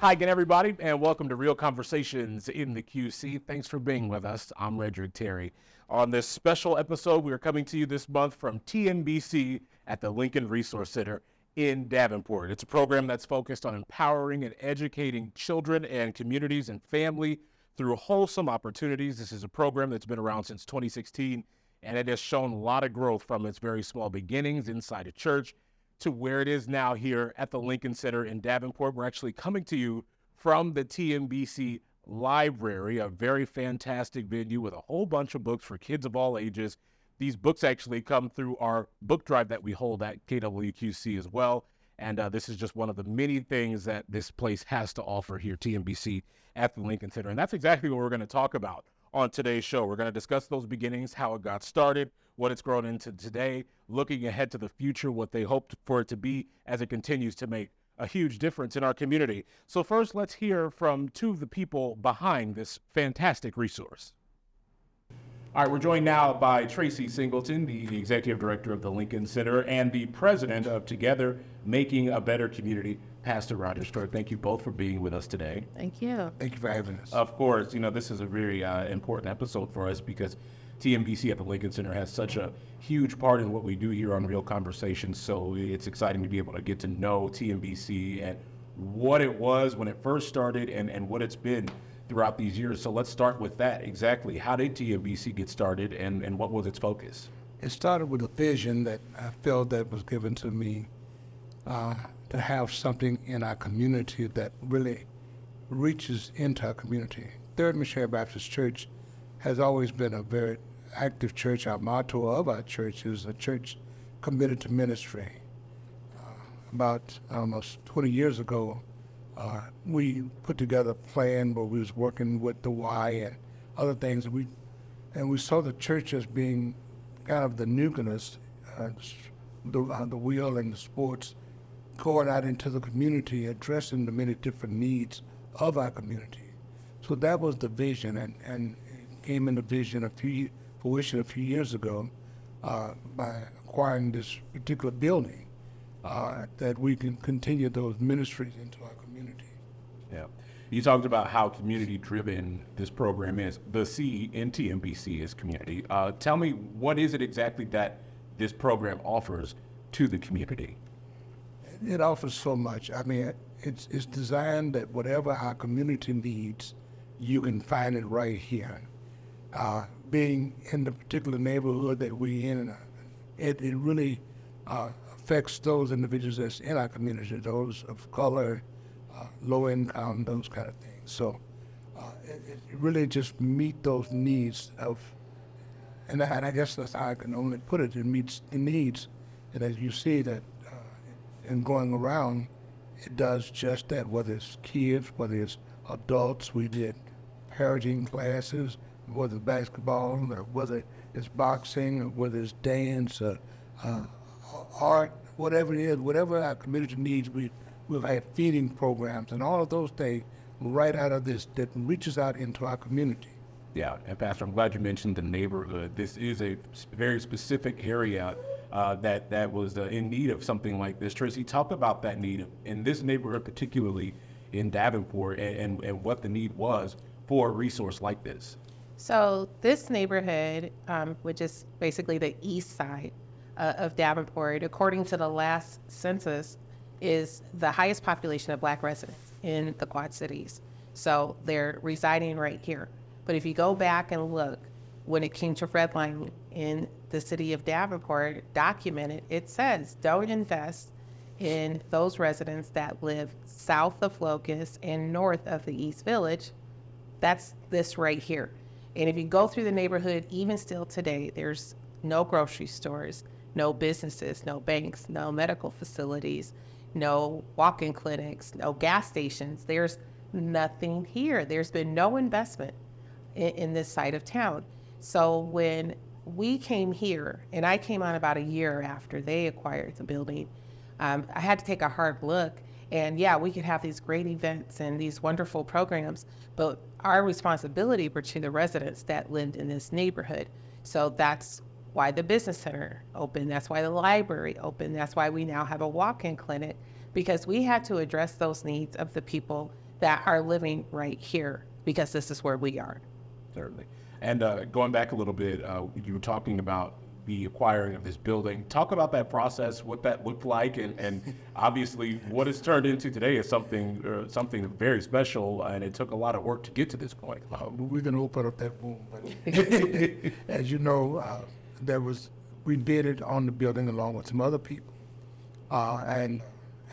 Hi again, everybody, and welcome to Real Conversations in the QC. Thanks for being with us. I'm Redrick Terry. On this special episode, we are coming to you this month from TNBC at the Lincoln Resource Center in Davenport. It's a program that's focused on empowering and educating children and communities and family through wholesome opportunities. This is a program that's been around since 2016, and it has shown a lot of growth from its very small beginnings inside a church to where it is now here at the Lincoln Center in Davenport. We're actually coming to you from the TNBC Library, a very fantastic venue with a whole bunch of books for kids of all ages. These books actually come through our book drive that we hold at KWQC as well. And this is just one of the many things that this place has to offer here, TNBC at the Lincoln Center. And that's exactly what we're going to talk about on today's show. We're going to discuss those beginnings, how it got started, what it's grown into today, looking ahead to the future, what they hoped for it to be as it continues to make a huge difference in our community. So first, let's hear from two of the people behind this fantastic resource. All right, we're joined now by Tracy Singleton, the Executive Director of the Lincoln Center and the President of Together Making a Better Community, Pastor Roger Stewart. Thank you both for being with us today. Thank you. Thank you for having us. Of course, this is a very important episode for us because TNBC at the Lincoln Center has such a huge part in what we do here on Real Conversations. So it's exciting to be able to get to know TNBC and what it was when it first started and what it's been throughout these years. So let's start with that. Exactly. How did TNBC get started and what was its focus? It started with a vision that I felt that was given to me to have something in our community that really reaches into our community. Third Missionary Baptist Church has always been a very active church. Our motto of our church is a church committed to ministry. About almost 20 years ago, we put together a plan where we was working with the Y and other things, and we saw the church as being kind of the nucleus, the wheel and the sports, going out into the community, addressing the many different needs of our community. So that was the vision, and it came into fruition a few years ago by acquiring this particular building that we can continue those ministries into our community. Yeah. You talked about how community-driven this program is. The C in TNBC is community. Tell me, what is it exactly that this program offers to the community? It offers so much. I mean, it's designed that whatever our community needs, you can find it right here. Being in the particular neighborhood that we're in, it really affects those individuals that's in our community, those of color, low income, those kind of things. So it really just meet those needs and I guess that's how I can only put it. It meets the needs, and as you see that in going around, it does just that. Whether it's kids, whether it's adults, we did parenting classes, whether it's basketball, or whether it's boxing, or whether it's dance, art, whatever it is, whatever our community needs, we've had feeding programs and all of those things right out of this that reaches out into our community. Yeah, and Pastor, I'm glad you mentioned the neighborhood. This is a very specific area that was in need of something like this. Tracy, talk about that need in this neighborhood, particularly in Davenport, and what the need was for a resource like this. So this neighborhood, which is basically the east side of Davenport, according to the last census, is the highest population of Black residents in the Quad Cities. So they're residing right here. But if you go back and look, when it came to redlining in the city of Davenport, documented, it says don't invest in those residents that live south of Locust and north of the East Village. That's this right here. And if you go through the neighborhood, even still today, there's no grocery stores, no businesses, no banks, no medical facilities, no walk-in clinics, no gas stations. There's nothing here. There's been no investment in this side of town. So when we came here, and I came on about a year after they acquired the building, I had to take a hard look. And yeah, we could have these great events and these wonderful programs, but our responsibility were to the residents that lived in this neighborhood. So that's why the business center opened. That's why the library opened. That's why we now have a walk-in clinic, because we had to address those needs of the people that are living right here because this is where we are. Certainly. And going back a little bit, you were talking about the acquiring of this building. Talk about that process, what that looked like, and obviously what it's turned into today is something very special, and it took a lot of work to get to this point. We're going to open up that wound. As you know, we bidded on the building along with some other people, and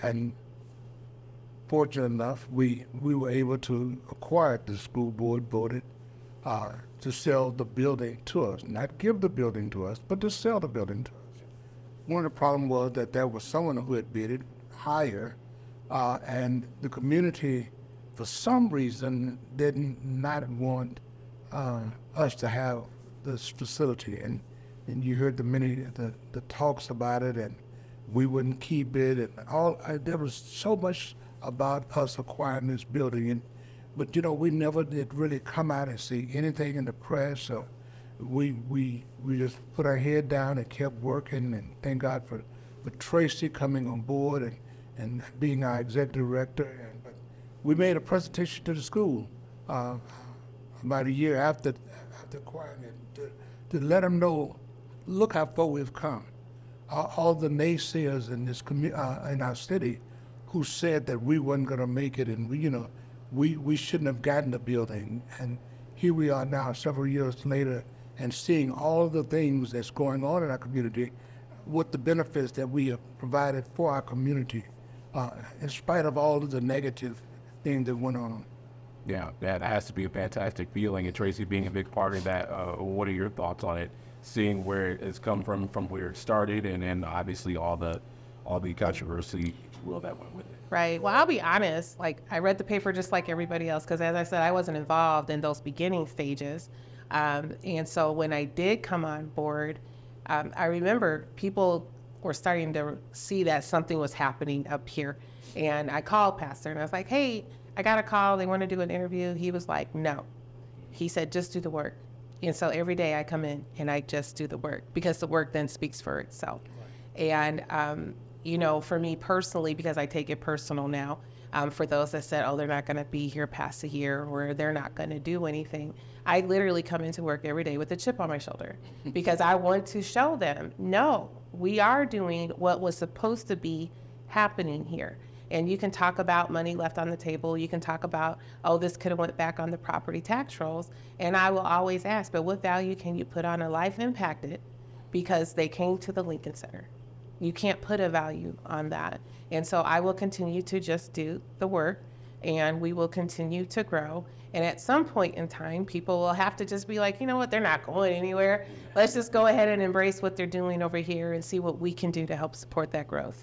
fortunate enough, we were able to acquire it. The school board voted to sell the building to us, not give the building to us, but to sell the building to us. One of the problems was that there was someone who had bidded higher, and the community, for some reason, did not want us to have this facility. And you heard the talks about it, and we wouldn't keep it, and there was so much about us acquiring this building. But we never did really come out and see anything in the press. So we just put our head down and kept working. And thank God for Tracy coming on board and being our executive director. But we made a presentation to the school about a year after acquiring it to let them know, look how far we've come. All the naysayers in this in our city who said that we weren't going to make it, and we shouldn't have gotten the building. And here we are now, several years later, and seeing all of the things that's going on in our community with the benefits that we have provided for our community, in spite of all of the negative things that went on. Yeah, that has to be a fantastic feeling. And Tracy being a big part of that, what are your thoughts on it? Seeing where it's come from where it started, and then obviously all the controversy that went with it. Right. Well, I'll be honest. Like, I read the paper just like everybody else because, as I said, I wasn't involved in those beginning stages. And so when I did come on board, I remember people were starting to see that something was happening up here. And I called Pastor and I was like, hey, I got a call. They want to do an interview. He was like, no. He said, just do the work. And so every day I come in and I just do the work because the work then speaks for itself. Right. And, for me personally, because I take it personal now, for those that said, oh, they're not going to be here past a year or they're not going to do anything, I literally come into work every day with a chip on my shoulder because I want to show them, no, we are doing what was supposed to be happening here. And you can talk about money left on the table. You can talk about, oh, this could have went back on the property tax rolls. And I will always ask, but what value can you put on a life impacted because they came to the Lincoln Center? You can't put a value on that. And so I will continue to just do the work and we will continue to grow. And at some point in time, people will have to just be like, you know what, they're not going anywhere. Let's just go ahead and embrace what they're doing over here and see what we can do to help support that growth.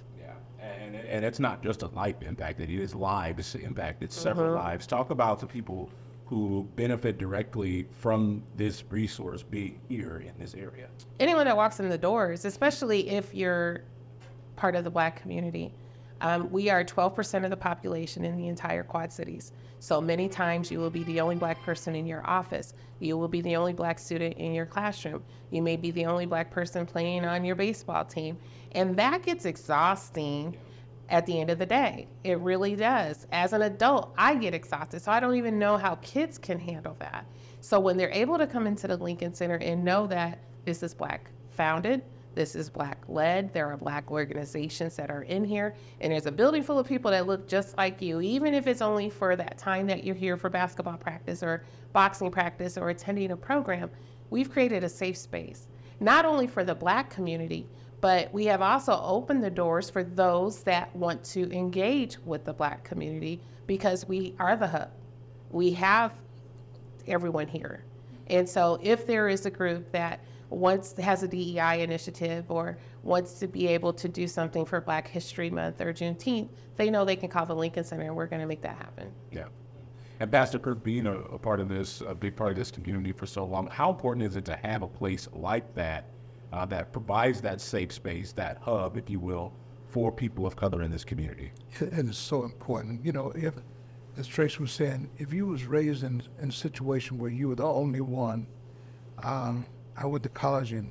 And it's not just a life impact, it is lives impacted, several lives. Talk about the people who benefit directly from this resource being here in this area. Anyone that walks in the doors, especially if you're part of the Black community, we are 12% of the population in the entire Quad Cities. So many times you will be the only Black person in your office. You will be the only Black student in your classroom. You may be the only Black person playing on your baseball team. And that gets exhausting at the end of the day. It really does. As an adult, I get exhausted, so I don't even know how kids can handle that. So when they're able to come into the Lincoln Center and know that this is Black founded, this is Black led, there are Black organizations that are in here, and there's a building full of people that look just like you, even if it's only for that time that you're here for basketball practice or boxing practice or attending a program, we've created a safe space, not only for the Black community, but we have also opened the doors for those that want to engage with the Black community because we are the hub. We have everyone here. And so if there is a group that has a DEI initiative or wants to be able to do something for Black History Month or Juneteenth, they know they can call the Lincoln Center and we're going to make that happen. Yeah. And Pastor Kirk, being a part of this, a big part of this community for so long, how important is it to have a place like that that provides that safe space, that hub, if you will, for people of color in this community? And it's so important. If, as Tracy was saying, if you was raised in a situation where you were the only one, I went to college in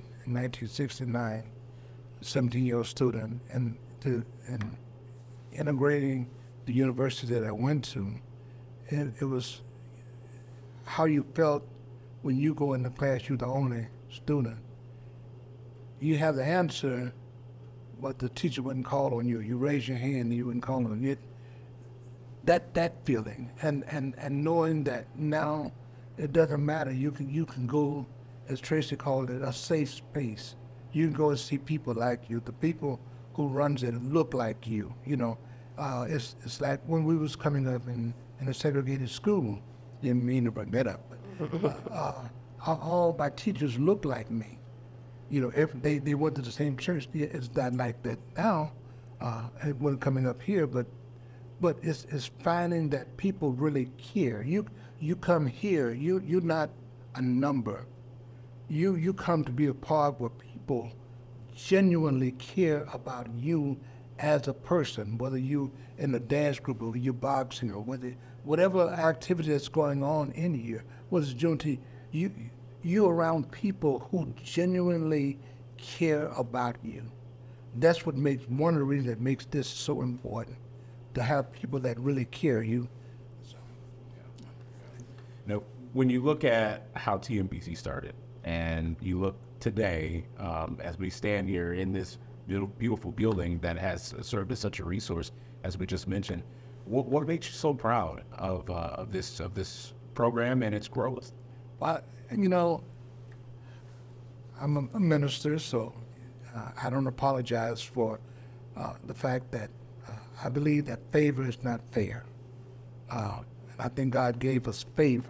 1969, 17-year-old student, and integrating the university that I went to, it was how you felt when you go in the class, you're the only student. You have the answer, but the teacher wouldn't call on you. You raise your hand and you wouldn't call on you. That feeling and knowing that now it doesn't matter. You can go, as Tracy called it, a safe space. You can go and see people like you. The people who runs it look like you. You know, it's like when we was coming up in a segregated school. Didn't mean to bring that up, but all my teachers looked like me. You know, if they went to the same church. It's not like that now. It wasn't coming up here, but it's finding that people really care. You come here, you're not a number. You come to be a part where people genuinely care about you as a person, whether you in the dance group or you're boxing or whatever activity that's going on in here, whether it's Juneteenth, you're around people who genuinely care about you. That's what makes one of the reasons that makes this so important, to have people that really care you. So, yeah. Now, when you look at how TMBC started, and you look today as we stand here in this beautiful building that has served as such a resource, as we just mentioned, what makes you so proud of this program and its growth? Well, you know, I'm a minister, so I don't apologize for the fact that I believe that favor is not fair. And I think God gave us favor.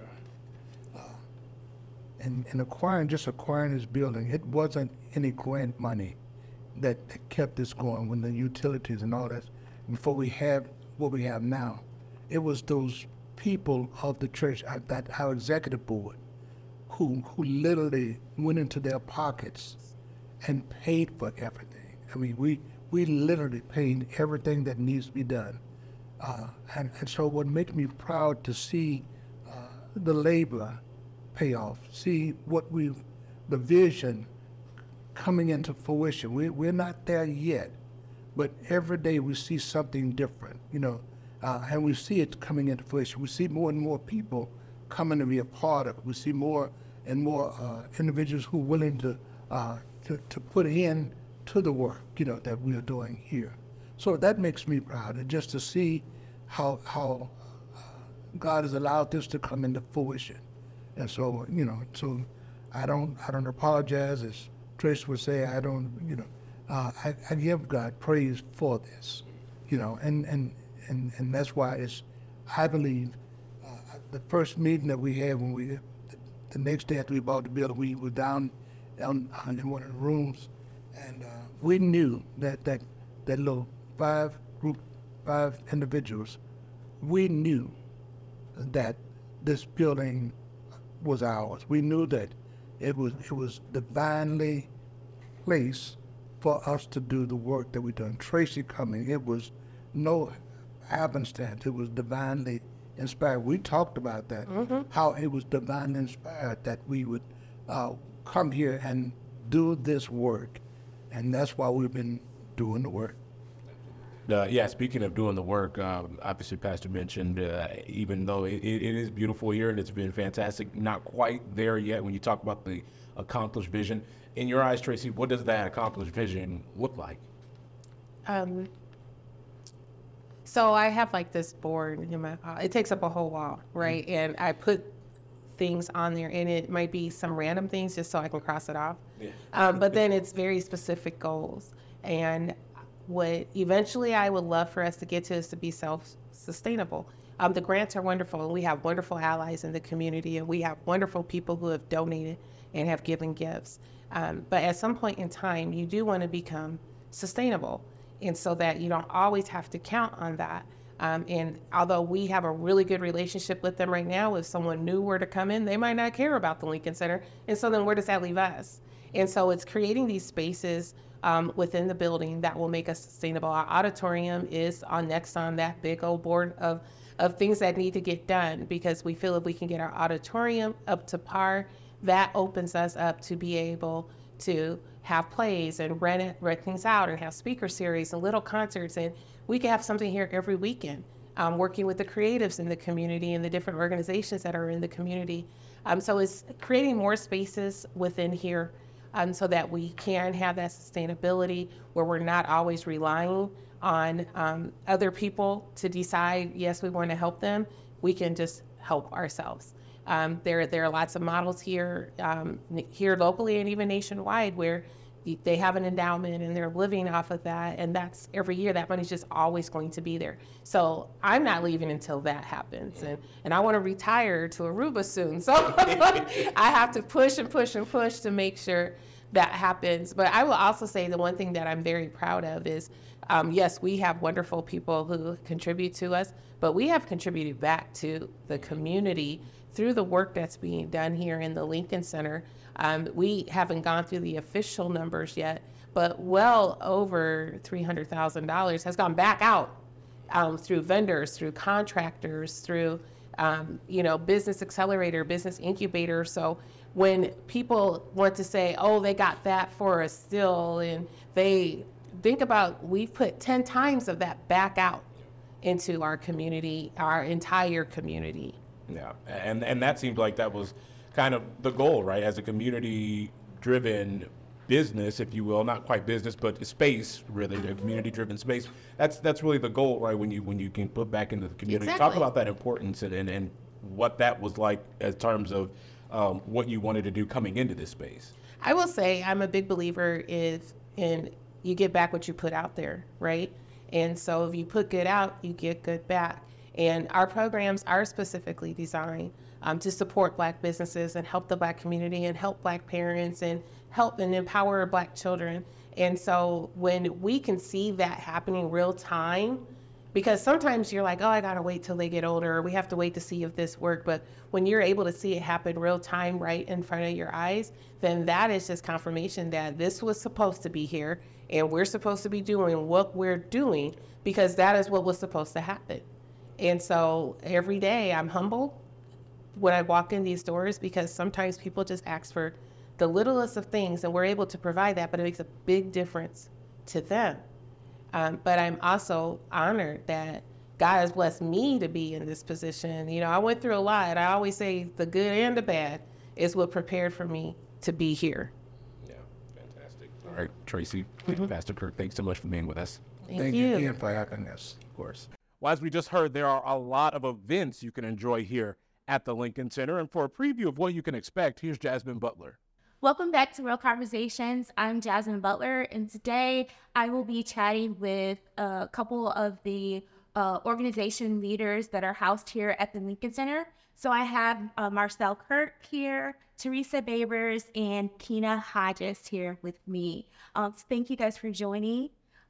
And acquiring this building, it wasn't any grant money that kept this going when the utilities and all that, before we have what we have now. It was those people of the church, our executive board, who literally went into their pockets and paid for everything. I mean, we literally paid everything that needs to be done. And so what makes me proud to see the labor pay off, see the vision coming into fruition. We're not there yet, but every day we see something different, you know, and we see it coming into fruition. We see more and more people coming to be a part of it. We see more and more individuals who are willing to put in to the work, you know, that we are doing here. So that makes me proud, and just to see how God has allowed this to come into fruition. And so, you know, so I don't apologize, as Trace would say. I don't, you know, I give God praise for this, you know, and that's why I believe the first meeting that we had when the next day after we bought the building, we were down in one of the rooms, and we knew that little five individuals, we knew that this building was ours. We knew that it was divinely placed for us to do the work that we done. Tracy coming, it was no happenstance. It was divinely inspired. We talked about that, how it was divinely inspired that we would come here and do this work, and that's why we've been doing the work. Yeah, speaking of doing the work, obviously Pastor mentioned, even though it is beautiful here and it's been fantastic, not quite there yet when you talk about the accomplished vision. In your eyes, Tracy, what does that accomplished vision look like? So I have like this board in my, it takes up a whole wall, right? And I put things on there, and it might be some random things just so I can cross it off. Yeah. But then it's very specific goals. And what eventually I would love for us to get to is to be self-sustainable. The grants are wonderful, and we have wonderful allies in the community, and we have wonderful people who have donated and have given gifts. But at some point in time, you do want to become sustainable, and so that you don't always have to count on that. And although we have a really good relationship with them right now, if someone new were to come in, they might not care about the Lincoln Center. And so then where does that leave us? And so it's creating these spaces within the building that will make us sustainable. Our auditorium is next on that big old board of things that need to get done, because we feel if we can get our auditorium up to par, that opens us up to be able to have plays and rent things out and have speaker series and little concerts, and we can have something here every weekend. working with the creatives in the community and the different organizations that are in the community. So it's creating more spaces within here so that we can have that sustainability where we're not always relying on other people to decide, yes, we want to help them. We can just help ourselves. There are lots of models here locally and even nationwide where they have an endowment and they're living off of that, and that's every year that money's just always going to be there. So I'm not leaving until that happens, and I want to retire to Aruba soon. So I have to push and push and push to make sure that happens. But I will also say the one thing that I'm very proud of is, yes, we have wonderful people who contribute to us, but we have contributed back to the community through the work that's being done here in the Lincoln Center. We haven't gone through the official numbers yet, but well over $300,000 has gone back out through vendors, through contractors, through business accelerator, business incubator. So when people want to say, oh, they got that for us still, and they think about, we've put 10 times of that back out into our community, our entire community. Yeah, and that seems like that was kind of the goal, right? As a community-driven business, if you will, not quite business, but space, really, a community-driven space. That's really the goal, right? When you can put back into the community. Exactly. Talk about that importance and what that was like in terms of what you wanted to do coming into this space. I will say I'm a big believer in you get back what you put out there, right? And so if you put good out, you get good back. And our programs are specifically designed to support Black businesses and help the Black community and help Black parents and help and empower Black children. And so when we can see that happening real time, because sometimes you're like, oh, I gotta wait till they get older, or we have to wait to see if this worked. But when you're able to see it happen real time right in front of your eyes, then that is just confirmation that this was supposed to be here and we're supposed to be doing what we're doing because that is what was supposed to happen. And so every day I'm humbled when I walk in these doors because sometimes people just ask for the littlest of things and we're able to provide that, but it makes a big difference to them. But I'm also honored that God has blessed me to be in this position. You know, I went through a lot. I always say the good and the bad is what prepared for me to be here. Yeah, fantastic. All right, Tracy, Pastor Kirk, thanks so much for being with us. Thank you again for having us. Of course. Well, as we just heard, there are a lot of events you can enjoy here at the Lincoln Center. And for a preview of what you can expect, here's Jasmine Butler. Welcome back to Real Conversations. I'm Jasmine Butler, and today I will be chatting with a couple of the organization leaders that are housed here at the Lincoln Center. So I have Marcel Kirk here, Teresa Babers, and Kina Hodges here with me. Thank you guys for joining.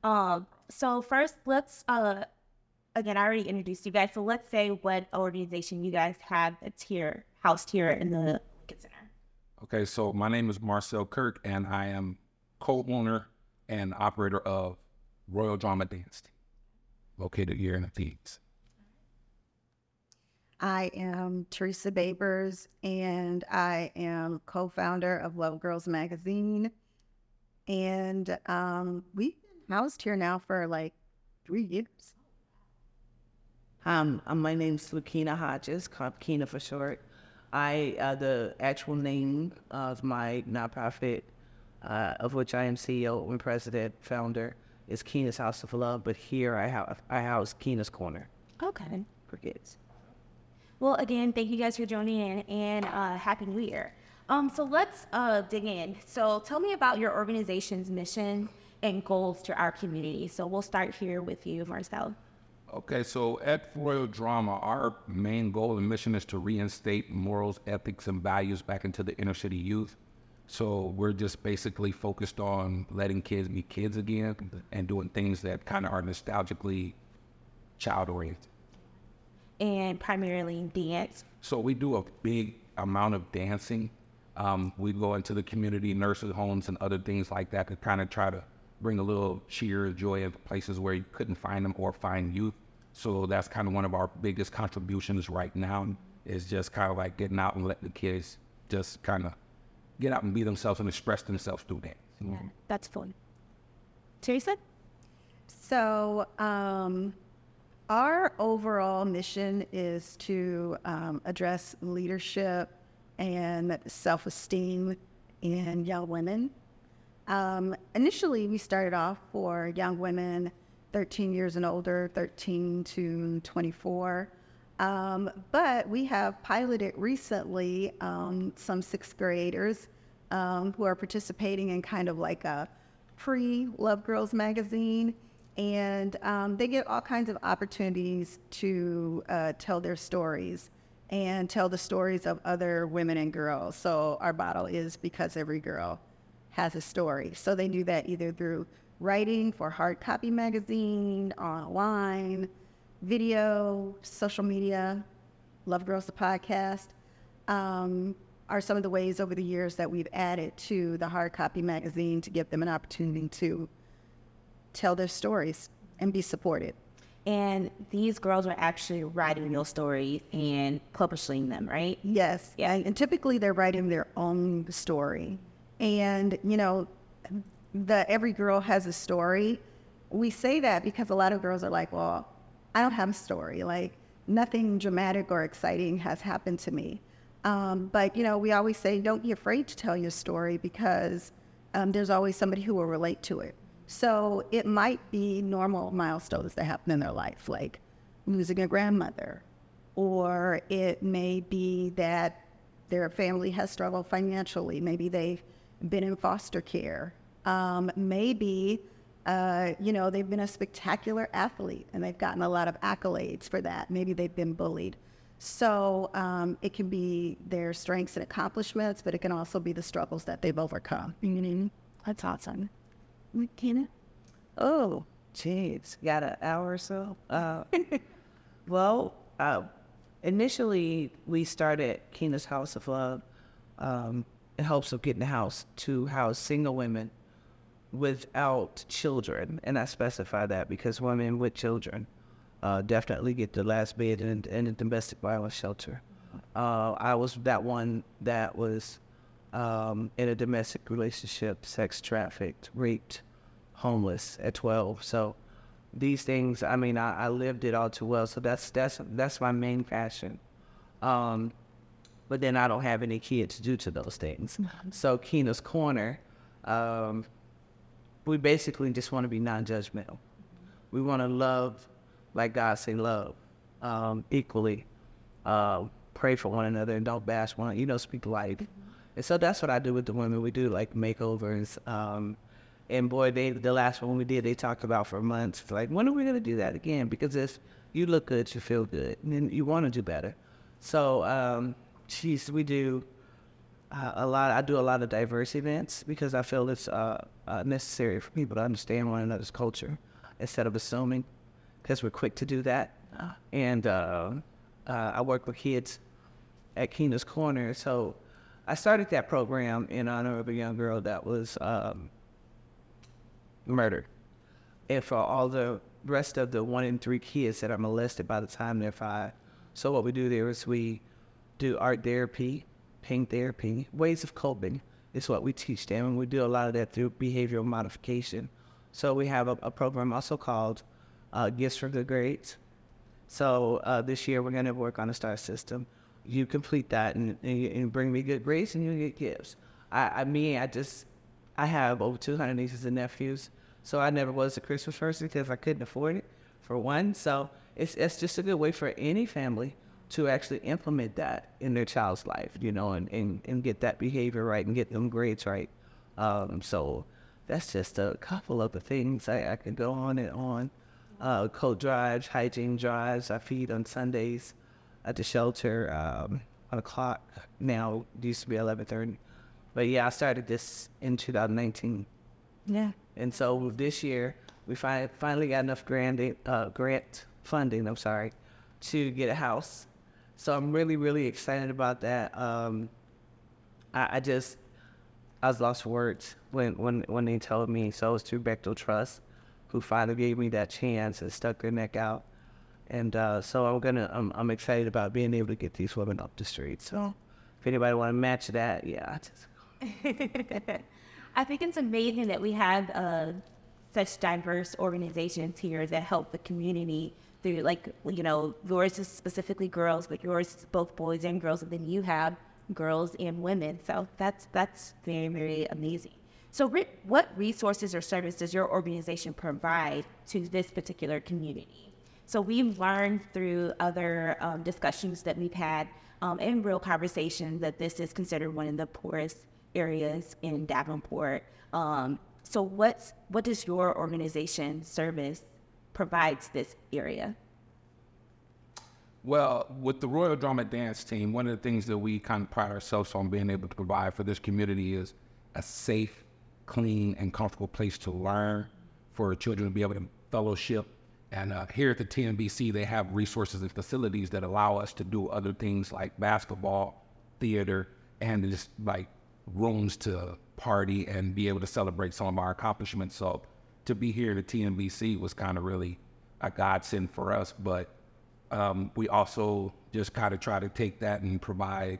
So first, let's, again, I already introduced you guys, so let's say what organization you guys have that's here, housed here in the Lincoln Center. Okay, so my name is Marcel Kirk, and I am co-owner and operator of Royal Drama Dance Team, located here in Athens. I am Teresa Babers, and I am co-founder of Love Girls Magazine. And we've been housed here now for like 3 years. My name's Lakina Hodges, Kina for short. The actual name of my nonprofit, of which I am CEO and president, founder, is Kina's House of Love, but here I house Kina's Corner Okay. for kids. Well, again, thank you guys for joining in, and Happy New Year. So let's dig in. So tell me about your organization's mission and goals to our community. So we'll start here with you, Marcel. Okay, so at Royal Drama, our main goal and mission is to reinstate morals, ethics, and values back into the inner city youth. So we're just basically focused on letting kids be kids again and doing things that kind of are nostalgically child-oriented. And primarily dance. So we do a big amount of dancing. We go into the community nursing homes and other things like that to kind of try to bring a little cheer, joy at places where you couldn't find them or find youth. So that's kind of one of our biggest contributions right now, is just kind of like getting out and letting the kids just kind of get out and be themselves and express themselves through dance. Yeah, that's fun. Teresa? So Our overall mission is to address leadership and self-esteem in young women. Initially, we started off for young women 13 years and older, 13 to 24. But we have piloted recently some sixth graders who are participating in kind of like a pre-Love Girls magazine. And they get all kinds of opportunities to tell their stories and tell the stories of other women and girls. So our motto is because every girl has a story. So they do that either through writing for hard copy magazine, online, video, social media. Love Girls the podcast are some of the ways over the years that we've added to the hard copy magazine to give them an opportunity to tell their stories and be supported. And these girls are actually writing your stories and publishing them, right? Yes. Yeah. And typically they're writing their own story. And, you know, the every girl has a story. We say that because a lot of girls are like, well, I don't have a story. Like, nothing dramatic or exciting has happened to me. But, you know, we always say, don't be afraid to tell your story because there's always somebody who will relate to it. So it might be normal milestones that happen in their life, like losing a grandmother, or it may be that their family has struggled financially. Maybe they've been in foster care. Maybe, you know, they've been a spectacular athlete and they've gotten a lot of accolades for that. Maybe they've been bullied. So it can be their strengths and accomplishments, but it can also be the struggles that they've overcome. That's awesome. Kina? Oh, jeez. Got an hour or so? Well, initially we started Kina's House of Love in hopes of getting a house to house single women without children. And I specify that because women with children definitely get the last bed in a domestic violence shelter. I was that one that was in a domestic relationship, sex trafficked, raped, homeless at 12. So these things, I mean, I lived it all too well. So that's my main passion. But then I don't have any kids due to those things. So Kina's Corner, we basically just want to be non-judgmental. We want to love like God say love, equally. Pray for one another and don't bash one, speak life. And so that's what I do with the women. We do like makeovers. And boy, the last one we did, they talked about for months. It's like, when are we going to do that again? Because if you look good, you feel good, and then you want to do better. So, we do a lot. I do a lot of diverse events because I feel it's necessary for people to understand one another's culture instead of assuming, because we're quick to do that. And I work with kids at Kina's Corner. So I started that program in honor of a young girl that was murdered. And for all the rest of the 1 in 3 kids that are molested by the time they're 5. So what we do there is we do art therapy, paint therapy, ways of coping is what we teach them. And we do a lot of that through behavioral modification. So we have a program also called Gifts for Good Grades. So this year we're going to work on a STAR system. You complete that and bring me good grades and you get gifts. I have over 200 nieces and nephews, so I never was a Christmas person because I couldn't afford it, for one. So it's just a good way for any family to actually implement that in their child's life, and get that behavior right and get them grades right. So that's just a couple of the things I could go on and on. Coat drives, hygiene drives. I feed on Sundays at the shelter on a clock. Now it used to be 11:30. But yeah, I started this in 2019. Yeah. And so this year, we finally got enough grant funding, to get a house. So I'm really, really excited about that. I was lost for words when they told me. So it was through Bechtel Trust, who finally gave me that chance and stuck their neck out. And so I'm excited about being able to get these women up the street. So if anybody want to match that, yeah. I think it's amazing that we have such diverse organizations here that help the community through, like, you know, yours is specifically girls, but yours is both boys and girls, and then you have girls and women. So that's very, very amazing. So Rick, what resources or services does your organization provide to this particular community? So we've learned through other discussions that we've had in Real Conversations that this is considered one of the poorest areas in Davenport. So what does your organization service provides this area? Well, with the Royal Drama Dance Team, one of the things that we kind of pride ourselves on being able to provide for this community is a safe, clean, and comfortable place to learn, for children to be able to fellowship. And here at the TNBC, they have resources and facilities that allow us to do other things like basketball, theater, and just like rooms to party and be able to celebrate some of our accomplishments. So to be here at the TNBC was kind of really a godsend for us. But we also just kind of try to take that and provide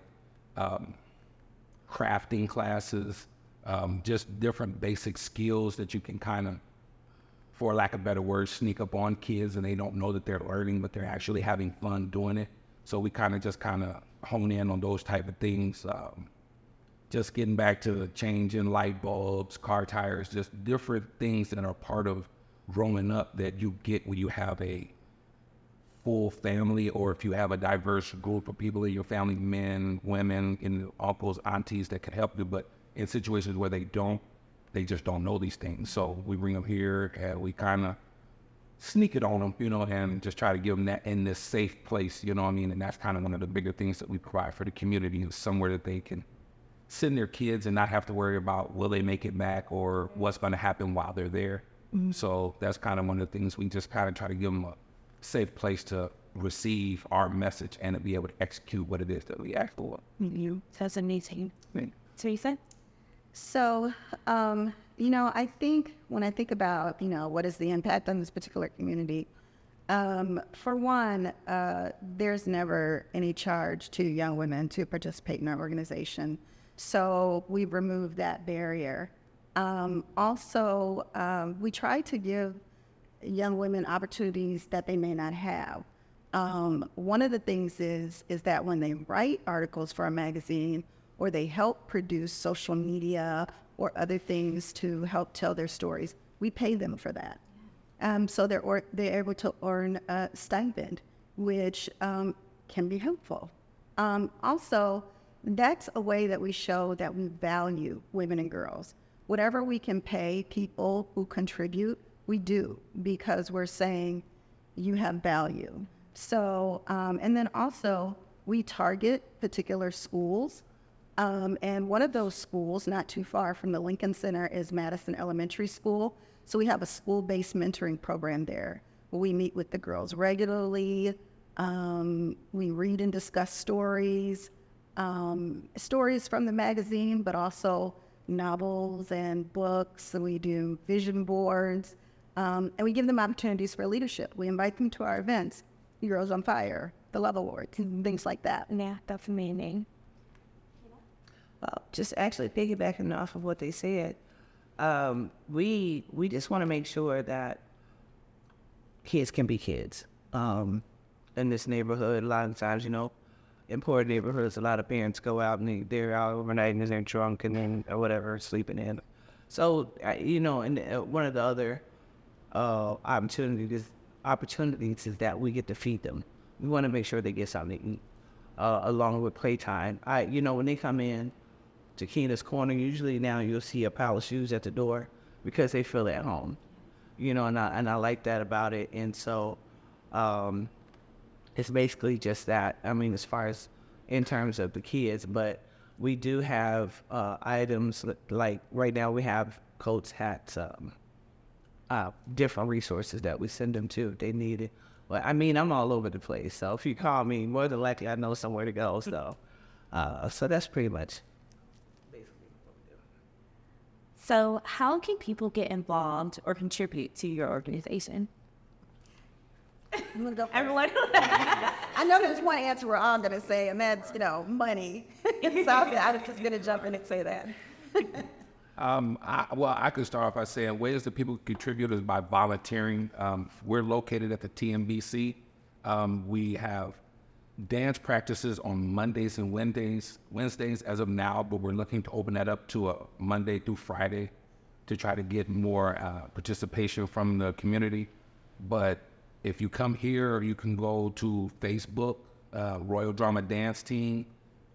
crafting classes, just different basic skills that you can kind of, for lack of better words, sneak up on kids and they don't know that they're learning, but they're actually having fun doing it. So we kind of hone in on those type of things. Just getting back to changing light bulbs, car tires, just different things that are part of growing up that you get when you have a full family, or if you have a diverse group of people in your family, men, women, and uncles, aunties that can help you. But in situations where they just don't know these things. So we bring them here and we kind of sneak it on them, you know, and just try to give them that in this safe place, you know what I mean? And that's kind of one of the bigger things that we provide for the community, is somewhere that they can send their kids and not have to worry about will they make it back or what's going to happen while they're there. Mm-hmm. So that's kind of one of the things we just kind of try to give them a safe place to receive our message and to be able to execute what it is that we ask for. Mm-hmm. That's amazing. Teresa? So, you know, I think when I think about, you know, what is the impact on this particular community, for one, there's never any charge to young women to participate in our organization. So we've removed that barrier. Also, we try to give young women opportunities that they may not have. One of the things is that when they write articles for a magazine, or they help produce social media or other things to help tell their stories, we pay them for that. So they're able to earn a stipend, which can be helpful. Also, that's a way that we show that we value women and girls. Whatever we can pay people who contribute, we do, because we're saying you have value. So, and then also we target particular schools. And one of those schools, not too far from the Lincoln Center, is Madison Elementary School. So we have a school-based mentoring program there. We meet with the girls regularly. We read and discuss stories from the magazine, but also novels and books. We do vision boards, and we give them opportunities for leadership. We invite them to our events, Girls on Fire, the Love Awards, things like that. Yeah, that's amazing. Just actually piggybacking off of what they said, we just want to make sure that kids can be kids. In this neighborhood, a lot of times, you know, in poor neighborhoods, a lot of parents go out and they're out overnight and they're drunk and then or whatever, sleeping in. So, you know, and one of the other opportunities is that we get to feed them. We want to make sure they get something to eat, along with playtime. You know, when they come in to Keena's Corner, usually now you'll see a pile of shoes at the door because they feel at home, you know, and I like that about it. And so it's basically just that. I mean, as far as in terms of the kids, but we do have items like right now we have coats, hats, different resources that we send them to if they need it. But I mean, I'm all over the place. So if you call me, more than likely I know somewhere to go. So, so that's pretty much. So how can people get involved or contribute to your organization? Everyone. I know there's one answer we're all going to say, and that's, you know, money. So I'm just going to jump in and say that. I could start off by saying ways that people contribute is by volunteering. We're located at the TMBC. We have dance practices on Mondays and Wednesdays as of now, but we're looking to open that up to a Monday through Friday to try to get more participation from the community. But if you come here, you can go to Facebook, Royal Drama Dance Team.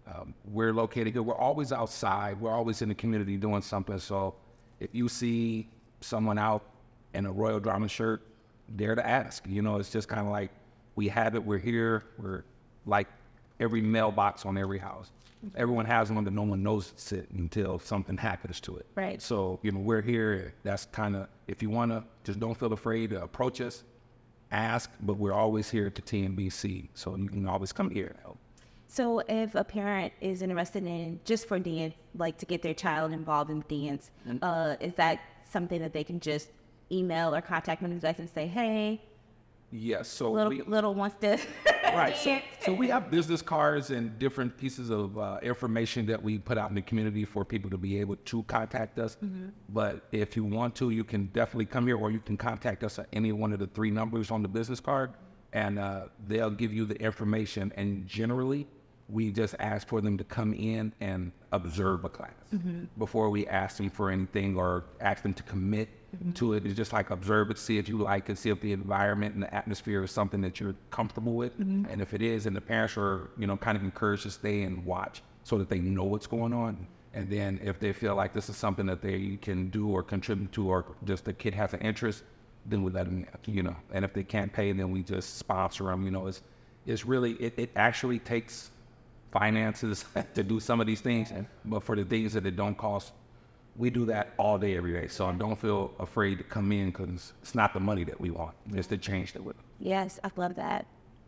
We're located here. We're always outside. We're always in the community doing something. So if you see someone out in a Royal Drama shirt, dare to ask. You know, it's just kind of like, we have it, we're here, we're like every mailbox on every house. Everyone has one, but no one knows it's it until something happens to it. Right. So, you know, we're here. That's kind of, if you want to, just don't feel afraid to approach us, ask, but we're always here at the TNBC. So you can always come here and help. So if a parent is interested in just for dance, like to get their child involved in dance, is that something that they can just email or contact me and say, hey, Yes, so little wants to right. So we have business cards and different pieces of information that we put out in the community for people to be able to contact us. But if you want to, you can definitely come here, or you can contact us at any one of the 3 numbers on the business card, and they'll give you the information. And generally, we just ask for them to come in and observe a class before we ask them for anything or ask them to commit to it. It's just like observe it, see if you like it, see if the environment and the atmosphere is something that you're comfortable with. And if it is, and the parents are, you know, kind of encouraged to stay and watch so that they know what's going on. And then if they feel like this is something that they can do or contribute to, or just the kid has an interest, then we let them, you know. And if they can't pay, then we just sponsor them. You know, it's really, it actually takes finances to do some of these things, but for the things that it don't cost, we do that all day, every day. So don't feel afraid to come in, because it's not the money that we want, it's the change that we want. Yes, I love that.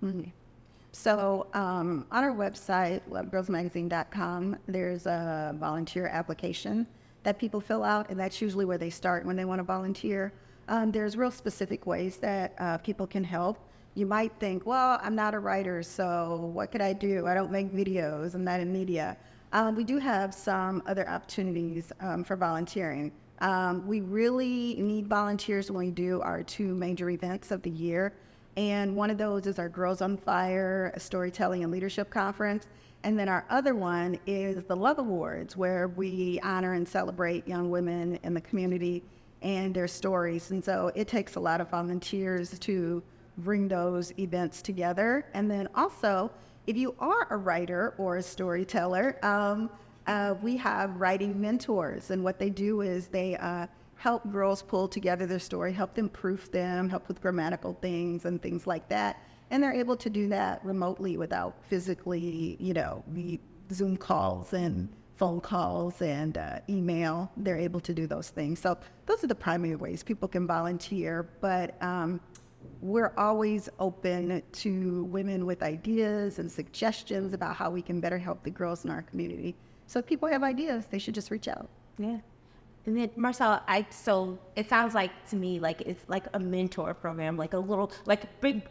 So on our website, lovegirlsmagazine.com, there's a volunteer application that people fill out, and that's usually where they start when they want to volunteer. There's real specific ways that people can help. You might think, well, I'm not a writer, so what could I do? I don't make videos, I'm not in media. We do have some other opportunities for volunteering. We really need volunteers when we do our 2 major events of the year. And one of those is our Girls on Fire, a storytelling and leadership conference. And then our other one is the Love Awards, where we honor and celebrate young women in the community and their stories. And so it takes a lot of volunteers to bring those events together. And then also, if you are a writer or a storyteller, we have writing mentors. And what they do is they help girls pull together their story, help them proof them, help with grammatical things and things like that. And they're able to do that remotely without physically, you know, Zoom calls and phone calls and email. They're able to do those things. So those are the primary ways people can volunteer. But we're always open to women with ideas and suggestions about how we can better help the girls in our community. So if people have ideas, they should just reach out. Yeah. And then Marcel, so it sounds like to me like it's like a mentor program, like a little, like big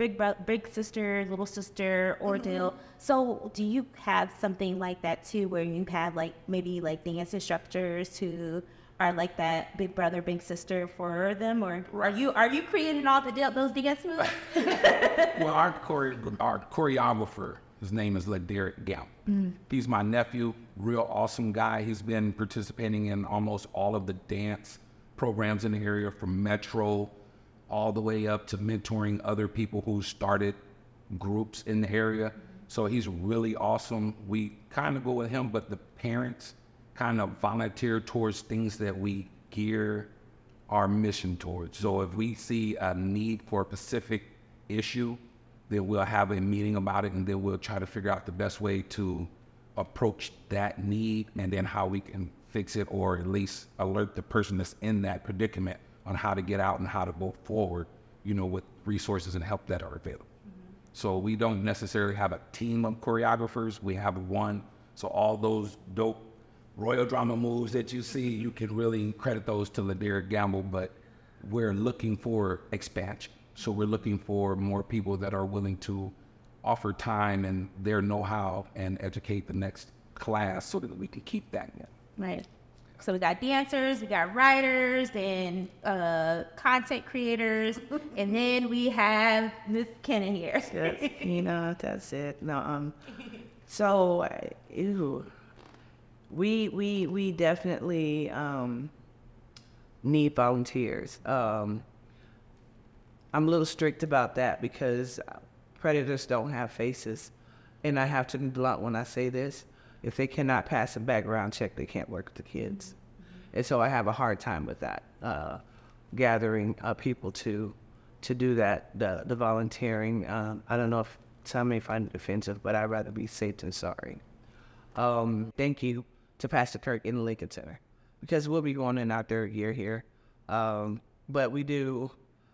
sister, little sister ordeal. So do you have something like that too, where you have like maybe like dance instructors who are like that big brother, big sister for them, or are you creating all those dance moves? Well, our choreographer, his name is Laderick Gamble. He's my nephew, real awesome guy. He's been participating in almost all of the dance programs in the area, from Metro all the way up to mentoring other people who started groups in the area. So he's really awesome. We kind of go with him, but the parents kind of volunteer towards things that we gear our mission towards. So if we see a need for a specific issue, then we'll have a meeting about it, and then we'll try to figure out the best way to approach that need, and then how we can fix it, or at least alert the person that's in that predicament on how to get out and how to go forward, you know, with resources and help that are available. So we don't necessarily have a team of choreographers. We have one. So all those dope Royal Drama moves that you see, you can really credit those to Laderick Gamble, but we're looking for expansion. So we're looking for more people that are willing to offer time and their know-how and educate the next class so that we can keep that. Right. So we got dancers, we got writers, and content creators, and then we have Miss Kenna here. Yes, that's it. No, so, we definitely need volunteers. I'm a little strict about that because predators don't have faces, and I have to be blunt when I say this. If they cannot pass a background check, they can't work with the kids. And so I have a hard time with that, gathering people to do that, the volunteering. I don't know if some may find it offensive, but I'd rather be safe than sorry. Thank you to Pastor Kirk in the Lincoln Center, because we'll be going in our third year here. But we do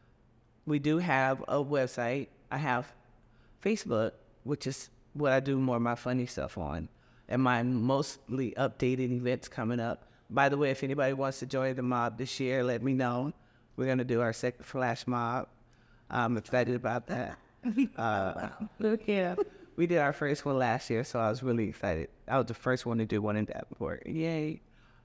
have a website. I have Facebook, which is what I do more of my funny stuff on, and my mostly updated events coming up. By the way, if anybody wants to join the mob this year, let me know. We're going to do our second flash mob. I'm excited about that. Look here. We did our first one last year, so I was really excited. I was the first one to do one in Davenport. Yay.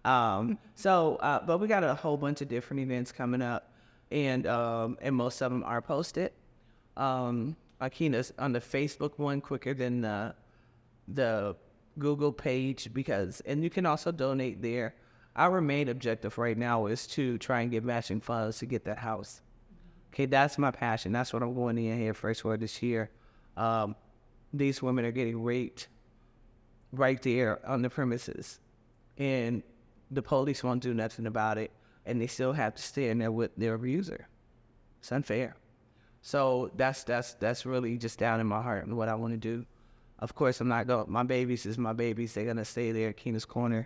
But we got a whole bunch of different events coming up, and most of them are posted. Akina's on the Facebook one quicker than the Google page, and you can also donate there. Our main objective right now is to try and get matching funds to get that house. Okay, that's my passion. That's what I'm going in here first for this year. These women are getting raped right there on the premises, and the police won't do nothing about it, and they still have to stay in there with their abuser. It's unfair. So that's really just down in my heart and what I want to do. Of course, I'm not going. My babies is my babies. They're gonna stay there, Keena's Corner.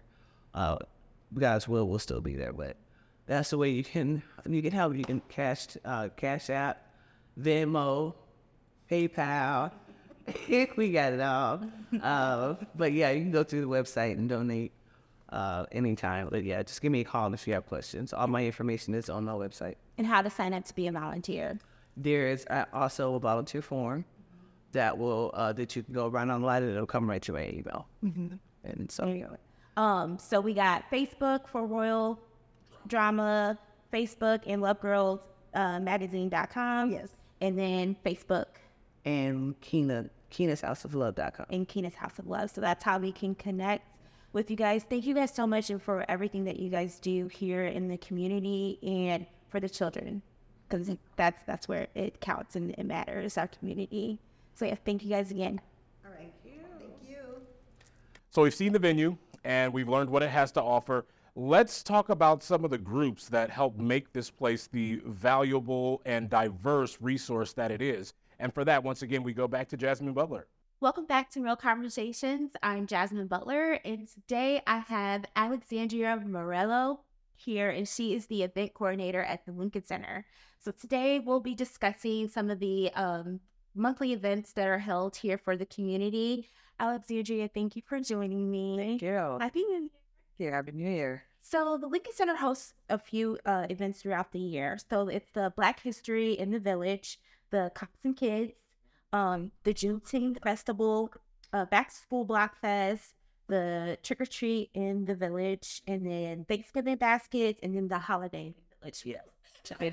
God's will still be there, but that's the way you can help. You can Cash App, Venmo, PayPal. We got it all. But yeah, you can go through the website and donate anytime. But yeah, just give me a call if you have questions. All my information is on my website. And how to sign up to be a volunteer. There is also a volunteer form that you can go right online and it'll come right to my email. Mm-hmm. And so, so we got Facebook for Royal Drama, Facebook and lovegirlsmagazine.com. Yes. And then Facebook. And Keena's House of Love.com. And Keena's House of Love. So that's how we can connect with you guys. Thank you guys so much and for everything that you guys do here in the community and for the children. Because that's where it counts and it matters, our community. So yeah, thank you guys again. All right. Thank you. So we've seen the venue and we've learned what it has to offer. Let's talk about some of the groups that help make this place the valuable and diverse resource that it is. And for that, once again, we go back to Jasmine Butler. Welcome back to Real Conversations. I'm Jasmine Butler, and today I have Alexandria Morello here, and she is the event coordinator at the Lincoln Center. So today we'll be discussing some of the monthly events that are held here for the community. Alexandria, thank you for joining me. Thank you. Happy New Year. Yeah, Happy New Year. So the Lincoln Center hosts a few events throughout the year. So it's the Black History in the Village, the Cops and Kids, the Juneteenth Festival, Back to School Block Fest, the Trick or Treat in the Village, and then Thanksgiving baskets, and then the Holiday Village. Yeah. I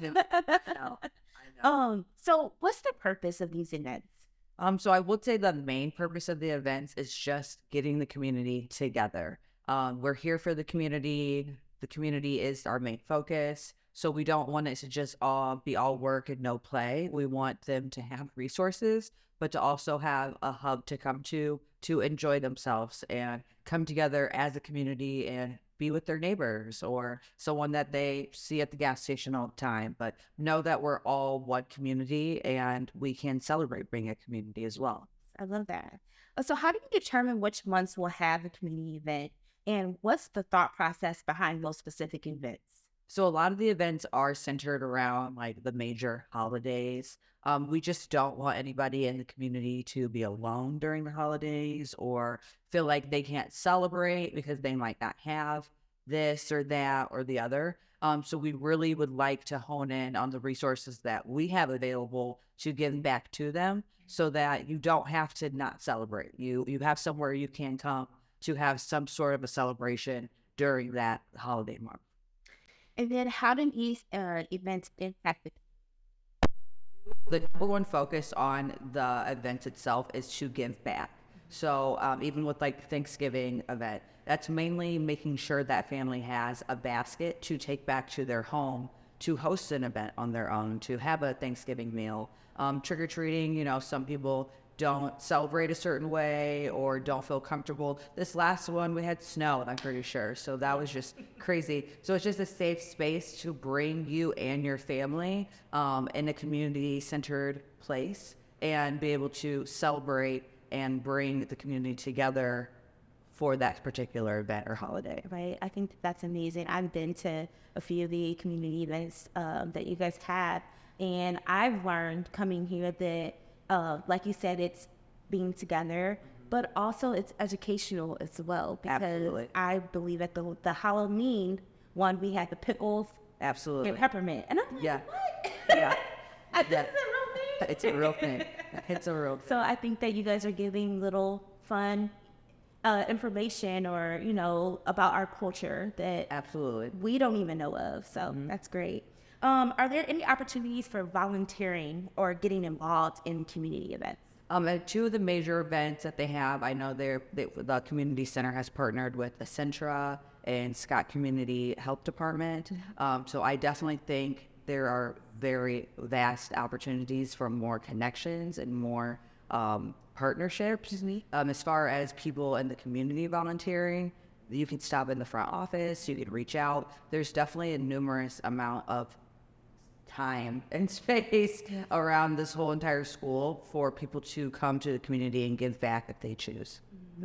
know. So what's the purpose of these events? So I would say the main purpose of the events is just getting the community together. We're here for the community. The community is our main focus. So we don't want it to just be all work and no play. We want them to have resources, but to also have a hub to come to enjoy themselves and come together as a community and be with their neighbors or someone that they see at the gas station all the time, but know that we're all one community and we can celebrate being a community as well. I love that. So how do you determine which months will have a community event, and what's the thought process behind those specific events? So a lot of the events are centered around like the major holidays. We just don't want anybody in the community to be alone during the holidays or feel like they can't celebrate because they might not have this or that or the other. So we really would like to hone in on the resources that we have available to give back to them so that you don't have to not celebrate. You have somewhere you can come to have some sort of a celebration during that holiday month. And then how do these events impact the The number one focus on the event itself is to give back. So even with like Thanksgiving event, that's mainly making sure that family has a basket to take back to their home to host an event on their own, to have a Thanksgiving meal. Trick-or-treating, you know, some people don't celebrate a certain way or don't feel comfortable. This last one, we had snow, I'm pretty sure. So that was just crazy. So it's just a safe space to bring you and your family in a community-centered place and be able to celebrate and bring the community together for that particular event or holiday. Right. I think that's amazing. I've been to a few of the community events that you guys have, and I've learned coming here that, like you said, it's being together, but also it's educational as well. Because Absolutely. I believe at the Halloween one, we had the pickles Absolutely. and peppermint, and I'm like, Yeah. what? Yeah. This Yeah. is a real thing. It's a real thing. It's a real thing. So I think that you guys are giving little fun information, or you know, about our culture that Absolutely. we don't even know of. So that's great. Are there any opportunities for volunteering or getting involved in community events? At two of the major events that they have, I know the community center has partnered with Essentra and Scott Community Health Department. So I definitely think there are very vast opportunities for more connections and more partnerships. As far as people in the community volunteering, you can stop in the front office, you can reach out. There's definitely a numerous amount of time and space around this whole entire school for people to come to the community and give back if they choose.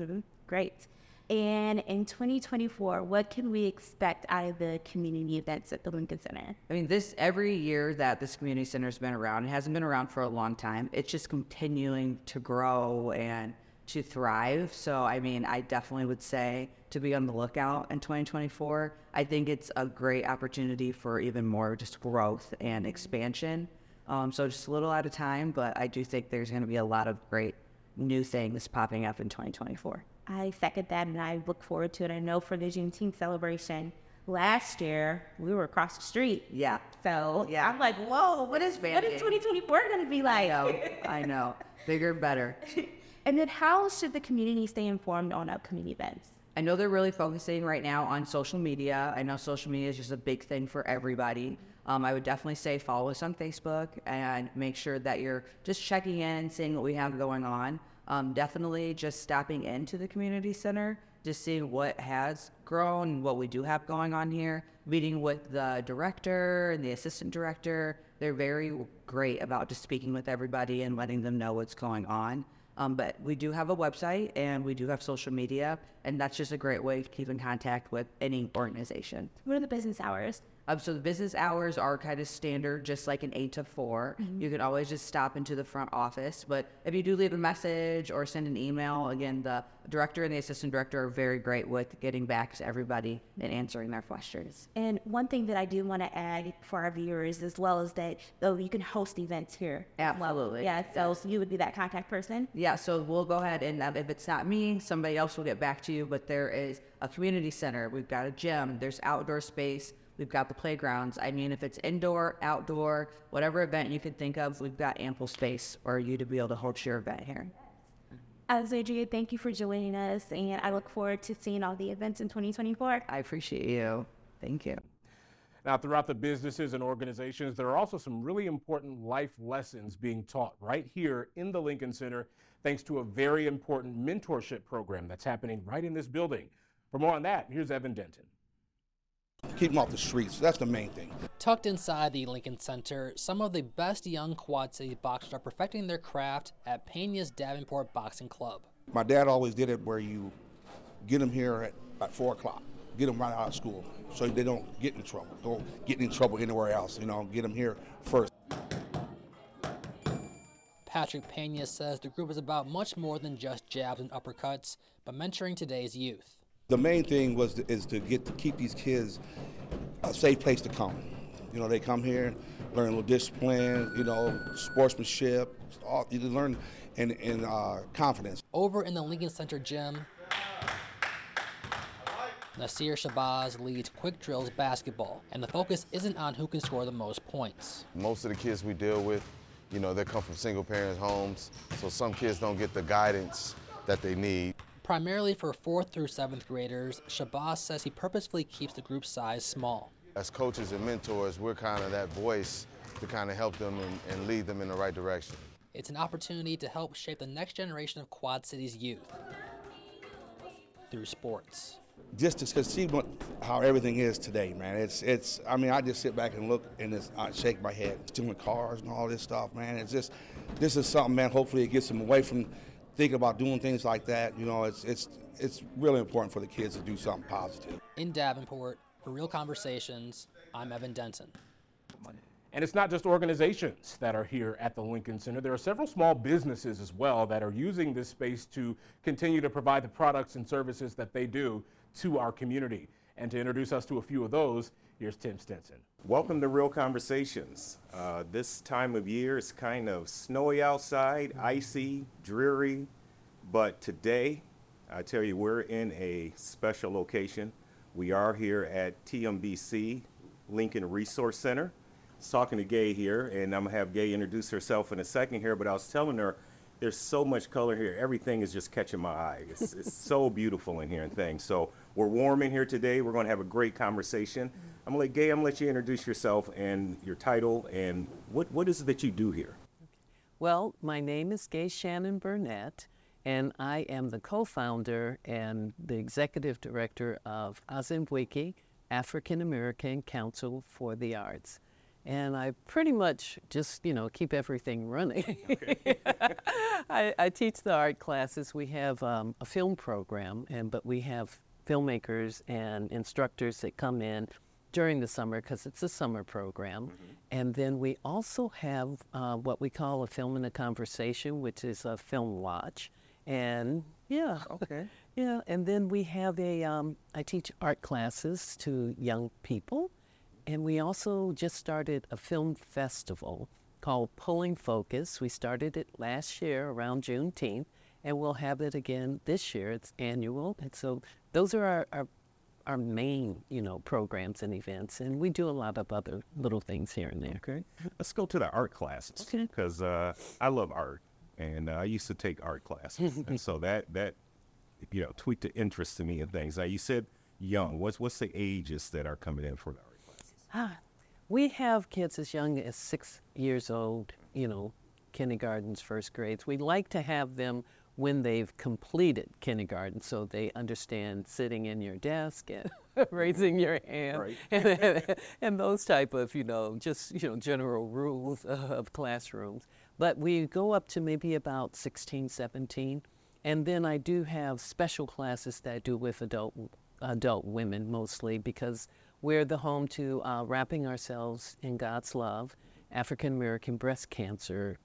Great. And in 2024, what can we expect out of the community events at the Lincoln Center? I mean, every year that this community center has been around, it hasn't been around for a long time. It's just continuing to grow and to thrive. So, I mean, I definitely would say to be on the lookout in 2024. I think it's a great opportunity for even more just growth and expansion. So just a little at a time, but I do think there's going to be a lot of great new things popping up in 2024. I second that, and I look forward to it. I know for the Juneteenth celebration last year, we were across the street. Yeah. So Yeah. I'm like, whoa, what is Expanding. 2024 going to be like? I know. Bigger, better. And then how should the community stay informed on upcoming events? I know they're really focusing right now on social media. I know social media is just a big thing for everybody. I would definitely say follow us on Facebook and make sure that you're just checking in, seeing what we have going on. Definitely just stopping into the community center, just seeing what has grown, what we do have going on here, meeting with the director and the assistant director. They're very great about just speaking with everybody and letting them know what's going on. But we do have a website and we do have social media, and that's just a great way to keep in contact with any organization. What are the business hours? So the business hours are kind of standard, just like an 8 to 4. You can always just stop into the front office. But if you do leave a message or send an email, again, the director and the assistant director are very great with getting back to everybody and answering their questions. And one thing that I do want to add for our viewers as well is that, though, you can host events here. Absolutely. Yeah, so you would be that contact person. Yeah, so we'll go ahead and if it's not me, somebody else will get back to you. But there is a community center. We've got a gym. There's outdoor space. We've got the playgrounds. I mean, if it's indoor, outdoor, whatever event you can think of, we've got ample space for you to be able to host your event here. Alexandria, thank you for joining us, and I look forward to seeing all the events in 2024. I appreciate you. Thank you. Now, throughout the businesses and organizations, there are also some really important life lessons being taught right here in the Lincoln Center, thanks to a very important mentorship program that's happening right in this building. For more on that, here's Evan Denton. Keep them off the streets. That's the main thing. Tucked inside the Lincoln Center, some of the best young Quad City boxers are perfecting their craft at Pena's Davenport Boxing Club. My dad always did it where you get them here at 4 o'clock, get them right out of school so they don't get in trouble. Don't get in trouble anywhere else, get them here first. Patrick Pena says the group is about much more than just jabs and uppercuts, but mentoring today's youth. The main thing is to keep these kids a safe place to come. They come here, learn a little discipline, sportsmanship, you learn in confidence. Over in the Lincoln Center gym, Nasir Shabazz leads Quick Drills basketball, and the focus isn't on who can score the most points. Most of the kids we deal with, you know, they come from single parent homes, so some kids don't get the guidance that they need. Primarily for 4th through 7th graders, Shabazz says he purposefully keeps the group size small. As coaches and mentors, we're kind of that voice to kind of help them and lead them in the right direction. It's an opportunity to help shape the next generation of Quad Cities youth through sports. Just to see how everything is today, man. I mean, I just sit back and look and I shake my head. Stealing cars and all this stuff, man. This is something, man, hopefully it gets them away from thinking about doing things like that. You know, it's really important for the kids to do something positive. In Davenport, for Real Conversations, I'm Evan Denton. And it's not just organizations that are here at the Lincoln Center. There are several small businesses as well that are using this space to continue to provide the products and services that they do to our community. And to introduce us to a few of those, here's Tim Stinson. Welcome to Real Conversations. This time of year is kind of snowy outside, icy, dreary, but today, I tell you, we're in a special location. We are here at TMBC Lincoln Resource Center. I was talking to Gay here, and I'm gonna have Gay introduce herself in a second here, but I was telling her there's so much color here. Everything is just catching my eye. It's so beautiful in here and things. So we're warm in here today. We're gonna have a great conversation. I'm gonna let you introduce yourself and your title and what is it that you do here? Well, my name is Gay Shannon Burnett, and I am the co-founder and the executive director of Azimwiki African American Council for the Arts. And I pretty much just, keep everything running. Okay. I teach the art classes. We have a film program, but we have filmmakers and instructors that come in during the summer because it's a summer program. Mm-hmm. And then we also have what we call a Film and a Conversation, which is a film watch. And yeah. Okay. Yeah. And then we have I teach art classes to young people. And we also just started a film festival called Pulling Focus. We started it last year around Juneteenth, and we'll have it again this year. It's annual. And so those are our main, programs and events. And we do a lot of other little things here and there. Okay. Let's go to the art classes. Okay. Because I love art, and I used to take art classes. And so that tweaked the interest to me in things. Now, you said young. What's the ages that are coming in for the art? We have kids as young as 6 years old, kindergartens, first grades. We like to have them when they've completed kindergarten so they understand sitting in your desk and raising your hand, right. and those type of, general rules of classrooms. But we go up to maybe about 16, 17. And then I do have special classes that I do with adult women mostly because we're the home to Wrapping Ourselves in God's Love, African American Breast Cancer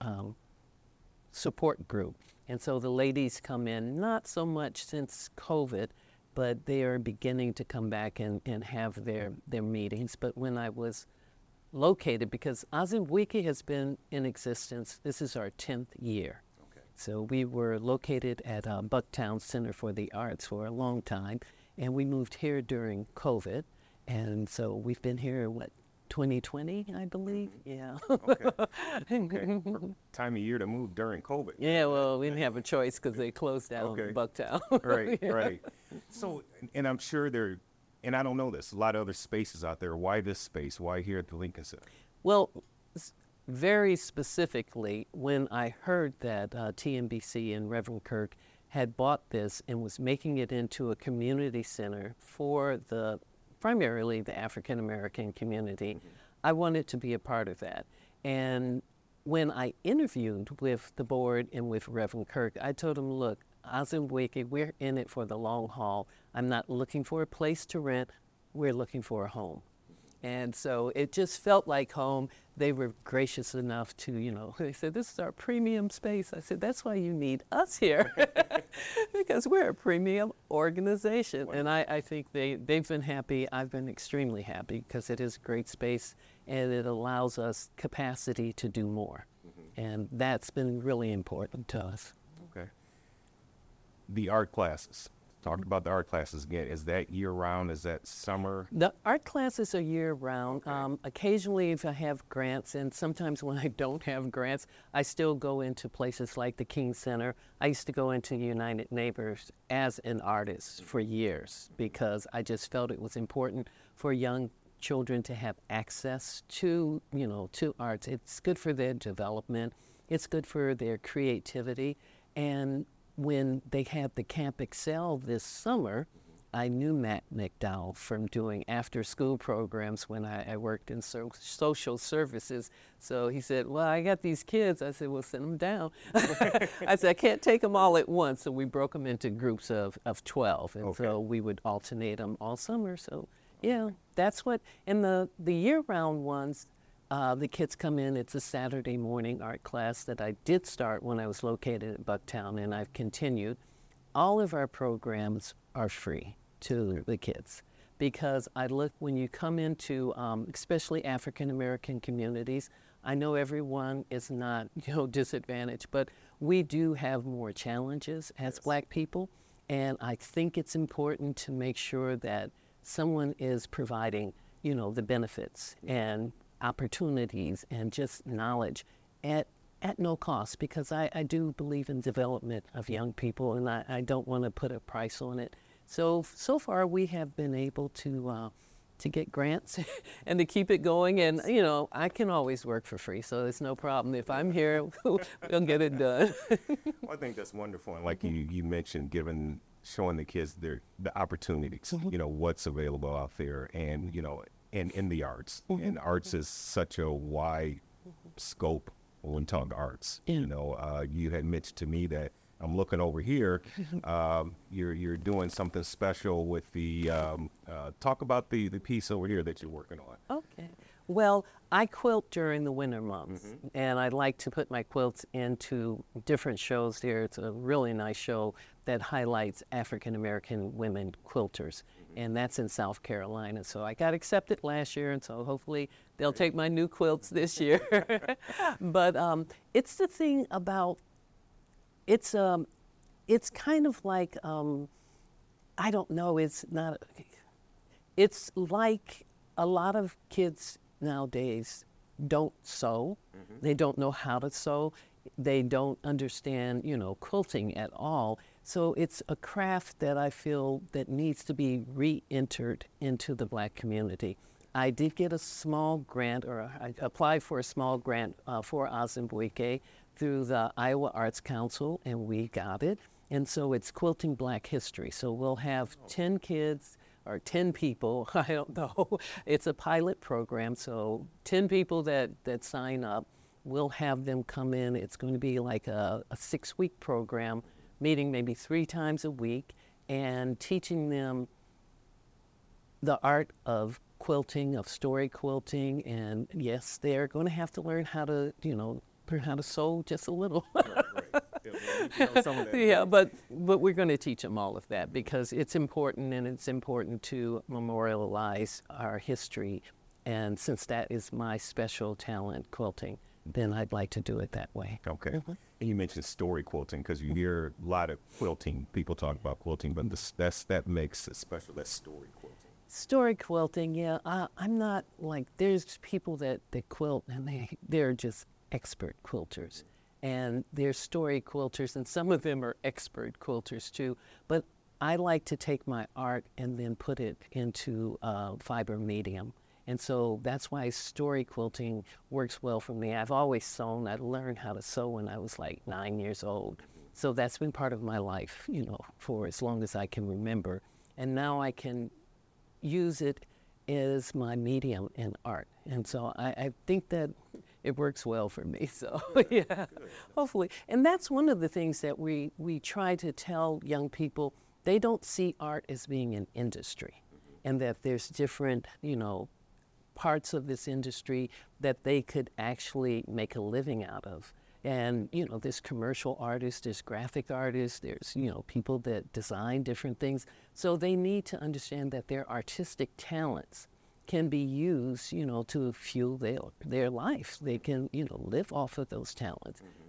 Support Group. And so the ladies come in, not so much since COVID, but they are beginning to come back and have their meetings. But when I was located, because Azimwiki has been in existence, this is our 10th year. Okay. So we were located at Bucktown Center for the Arts for a long time, and we moved here during COVID. And so we've been here, 2020, I believe? Yeah. Okay. Time of year to move during COVID. Yeah, well, we didn't have a choice because they closed down Bucktown. Right, yeah. Right. So, and I'm sure and I don't know this, a lot of other spaces out there. Why this space? Why here at the Lincoln Center? Well, very specifically, when I heard that TMBC and Reverend Kirk had bought this and was making it into a community center for primarily the African American community, I wanted to be a part of that. And when I interviewed with the board and with Reverend Kirk, I told him, look, Azimwiki, we're in it for the long haul. I'm not looking for a place to rent. We're looking for a home. And so it just felt like home. They were gracious enough to, they said, this is our premium space. I said, that's why you need us here, because we're a premium organization. Wow. And I think they've been happy. I've been extremely happy because it is a great space and it allows us capacity to do more. Mm-hmm. And that's been really important to us. Okay. The art classes. Talk about the art classes again. Is that year-round? Is that summer? The art classes are year-round. Occasionally, if I have grants, and sometimes when I don't have grants, I still go into places like the King Center. I used to go into United Neighbors as an artist for years because I just felt it was important for young children to have access to, to arts. It's good for their development. It's good for their creativity. And when they had the Camp Excel this summer, I knew Matt McDowell from doing after-school programs when I worked in social services. So he said, well, I got these kids. I said, well, send them down. I said, I can't take them all at once. So we broke them into groups of 12. And so we would alternate them all summer. So, yeah, that's what, and the year-round ones, the kids come in, it's a Saturday morning art class that I did start when I was located in Bucktown, and I've continued. All of our programs are free to the kids because I look, when you come into, especially African American communities, I know everyone is not, disadvantaged, but we do have more challenges as Black people, and I think it's important to make sure that someone is providing, the benefits and opportunities and just knowledge at no cost, because I do believe in development of young people, and I don't want to put a price on it. So far we have been able to get grants and to keep it going, and I can always work for free, so it's no problem. If I'm here, we'll get it done. Well, I think that's wonderful, and like you mentioned, showing the kids the opportunities, what's available out there, and and in the arts. And arts is such a wide scope when talking arts. You had mentioned to me that I'm looking over here. You're doing something special with the. Talk about the piece over here that you're working on. Okay. Well, I quilt during the winter months, and I like to put my quilts into different shows there. It's a really nice show that highlights African American women quilters, and that's in South Carolina. So I got accepted last year, and so hopefully they'll take my new quilts this year. But it's the thing about, it's kind of like, I don't know, it's like a lot of kids nowadays don't sew. They don't know how to sew. They don't understand, quilting at all. So it's a craft that I feel that needs to be re-entered into the Black community. I did get a small grant, or I applied for a small grant for Azimbuike through the Iowa Arts Council, and we got it. And so it's Quilting Black History. So we'll have 10 kids, or 10 people, I don't know. It's a pilot program, so 10 people that sign up, we'll have them come in. It's going to be like a 6-week program, meeting maybe 3 times a week, and teaching them the art of quilting, of story quilting, and yes, they're going to have to learn how to, learn how to sew just a little. Yeah, but we're going to teach them all of that because it's important, and it's important to memorialize our history. And since that is my special talent, quilting, then I'd like to do it that way. Okay. And you mentioned story quilting because you hear a lot of quilting. People talk about quilting, but that makes it special. That's story quilting. Story quilting, yeah. I'm not like, there's people that quilt and they're just expert quilters. And they're story quilters, and some of them are expert quilters too. But I like to take my art and then put it into fiber medium. And so that's why story quilting works well for me. I've always sewn. I learned how to sew when I was like 9 years old. So that's been part of my life, for as long as I can remember. And now I can use it as my medium in art. And so I think that it works well for me. So yeah, hopefully. And that's one of the things that we try to tell young people. They don't see art as being an industry, and that there's different, parts of this industry that they could actually make a living out of. And, there's commercial artists, there's graphic artists, there's, people that design different things. So they need to understand that their artistic talents can be used, to fuel their life. They can, live off of those talents.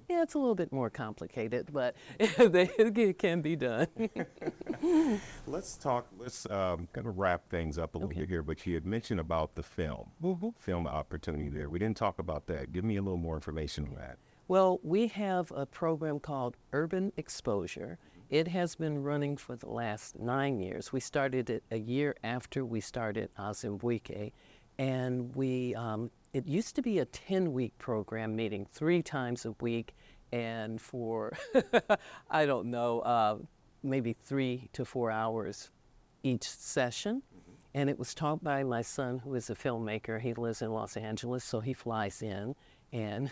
Yeah, it's a little bit more complicated, but it can be done. Let's kind of wrap things up a little bit here, but you had mentioned about the film opportunity there. We didn't talk about that. Give me a little more information on that. Well, we have a program called Urban Exposure. It has been running for the last 9 years. We started it a year after we started Azumbwike, and it used to be a 10-week program, meeting 3 times a week, and for, I don't know, maybe 3 to 4 hours each session. And it was taught by my son, who is a filmmaker. He lives in Los Angeles, so he flies in and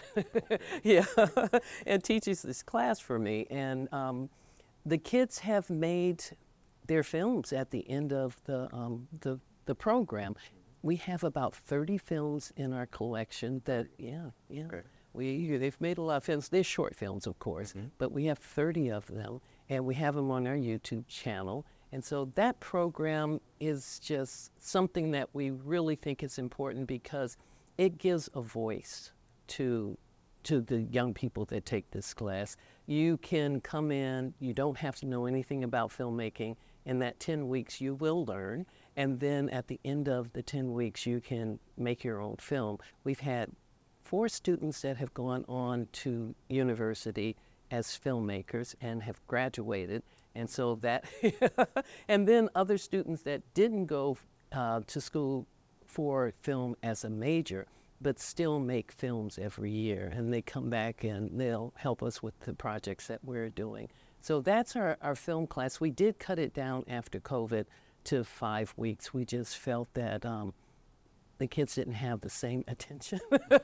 and teaches this class for me. And the kids have made their films at the end of the program. We have about 30 films in our collection that, they've made a lot of films. They're short films, of course, but we have 30 of them, and we have them on our YouTube channel. And so that program is just something that we really think is important because it gives a voice to the young people that take this class. You can come in, you don't have to know anything about filmmaking. In that 10 weeks, you will learn. And then at the end of the 10 weeks, you can make your own film. We've had 4 students that have gone on to university as filmmakers and have graduated. And so that, and then other students that didn't go to school for film as a major, but still make films every year. And they come back and they'll help us with the projects that we're doing. So that's our film class. We did cut it down after COVID to 5 weeks. We just felt that the kids didn't have the same attention.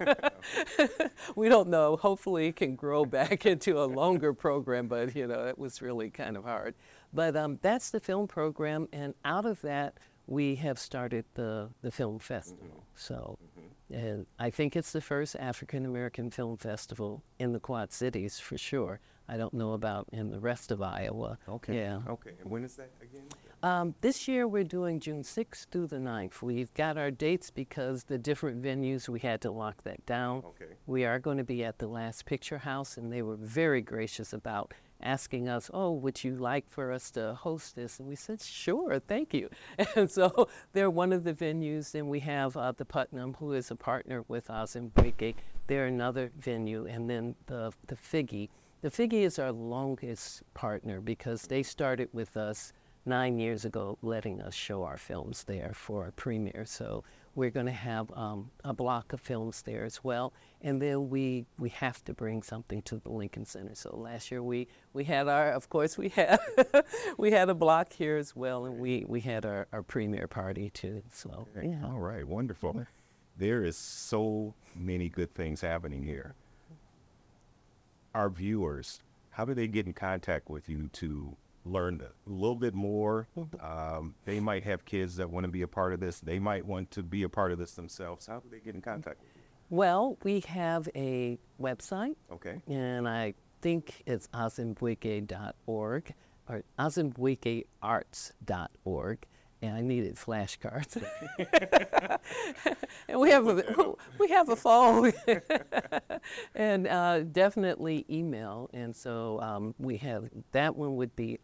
We don't know. Hopefully it can grow back into a longer program, but it was really kind of hard. But that's the film program, and out of that, we have started the film festival. So, and I think it's the first African American film festival in the Quad Cities for sure. I don't know about in the rest of Iowa. Okay. Yeah. Okay. And when is that again? This year we're doing June 6th through the 9th. We've got our dates because the different venues, we had to lock that down. Okay. We are going to be at the Last Picture House, and they were very gracious about asking us, would you like for us to host this? And we said, sure, thank you. And so they're one of the venues, and we have the Putnam, who is a partner with Azumbwike. They're another venue, and then the Figge. The Figge is our longest partner because they started with us 9 years ago, letting us show our films there for a premiere. So we're going to have a block of films there as well. And then we have to bring something to the Lincoln Center. So last year we had we had a block here as well, and we had our premiere party too. So yeah. All right, wonderful. There is so many good things happening here. Our viewers, how do they get in contact with you to learn a little bit more? They might have kids that want to be a part of this. They might want to be a part of this themselves. How do they get in contact with you? Well, we have a website. Okay. And I think it's azumbwike.org or azumbwikearts.org. And I needed flashcards. And we have a phone. And definitely email. And so we have, that one would be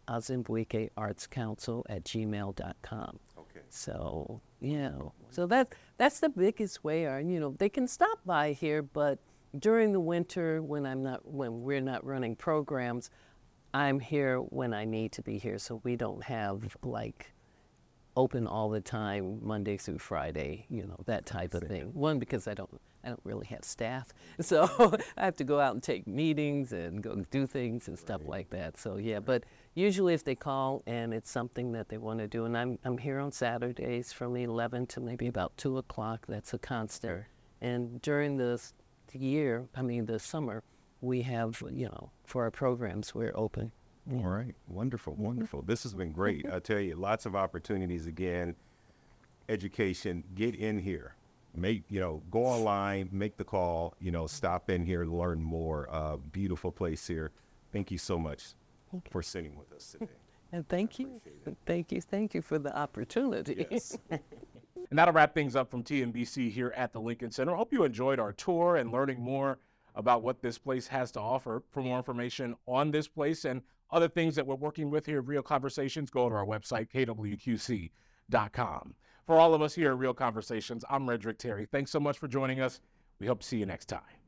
azumbwikeartscouncil@gmail.com. Okay. So, so that's the biggest way. They can stop by here, but during the winter when we're not running programs, I'm here when I need to be here. So we don't have open all the time, Monday through Friday, that type of thing. One, because I don't really have staff, so I have to go out and take meetings and go do things and stuff like that. So but usually if they call and it's something that they want to do, and I'm here on Saturdays from 11 to maybe about 2 o'clock. That's a constant. And during the summer, we have for our programs we're open. All right. Wonderful. Wonderful. This has been great. I tell you, lots of opportunities again. Education, get in here. Go online, make the call, stop in here, learn more. Beautiful place here. Thank you so much for sitting with us today. And thank you. Thank you for the opportunity. Yes. And that'll wrap things up from TNBC here at the Lincoln Center. I hope you enjoyed our tour and learning more about what this place has to offer. For more information on this place and other things that we're working with here at Real Conversations, go to our website, kwqc.com. For all of us here at Real Conversations, I'm Redrick Terry. Thanks so much for joining us. We hope to see you next time.